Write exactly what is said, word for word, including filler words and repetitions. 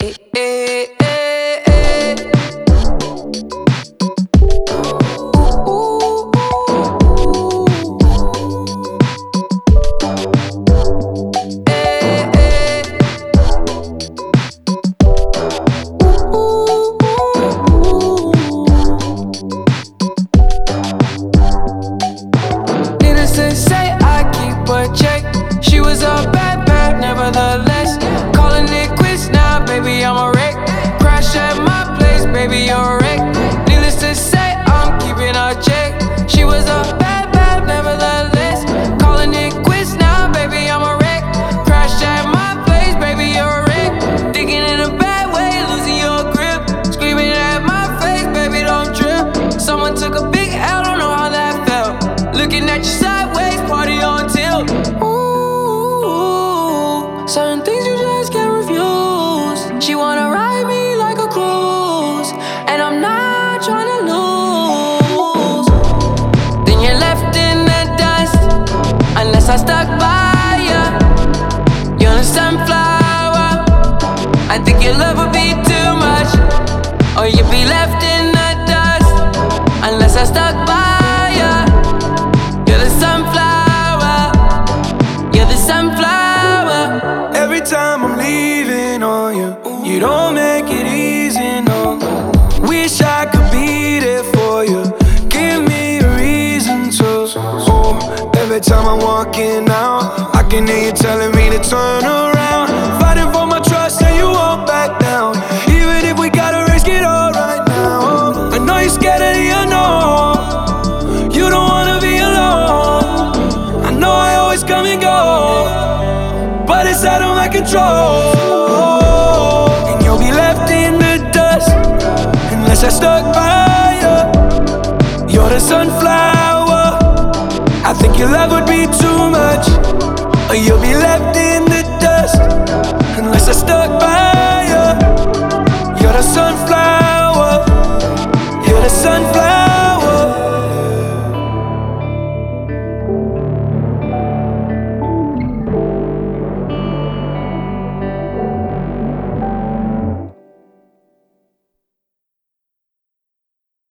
Eh, eh, eh, eh. Ooh, ooh, ooh. Eh, eh. Ooh, ooh, ooh. Needless to say, I keep a check. She was a bad, bad, nevertheless. Calling it quits now, baby, I'm a wreck. Crash at my place, baby, you're a wreck. Needless to say, I'm keeping a check. She was a bad, bad, nevertheless. Calling it quits now, baby, I'm a wreck. Crash at my place, baby, you're a wreck. Thinking in a bad way, losing your grip. Screaming at my face, baby, don't trip. Someone took a big L, don't know how that felt. Looking at you sideways, party on tilt. Ooh, certain things you just can't refuse. She wanna ride me like a cruise, and I'm not trying to lose. Then you're left in the dust, unless I stuck by ya. You're a sunflower. I think your love would be too much, or you'd be left in the dust, unless I stuck by ya. You're the sunflower. You're the sunflower. Every time I'm leaving on you, you don't make it easy, no. Wish I could be there for you. Give me a reason to. Oh, every time I'm walking out, I can hear you telling me to turn around. Fighting for my trust and you won't back down. Even if we gotta risk it all right now. I know you're scared of the unknown. You don't wanna be alone. I know I always come and go, but it's out of my control. And you'll be left in the dust, unless I stuck by you. You're the sunflower. I think your love would be too much, or you'll be left in the dust, unless I stuck by you.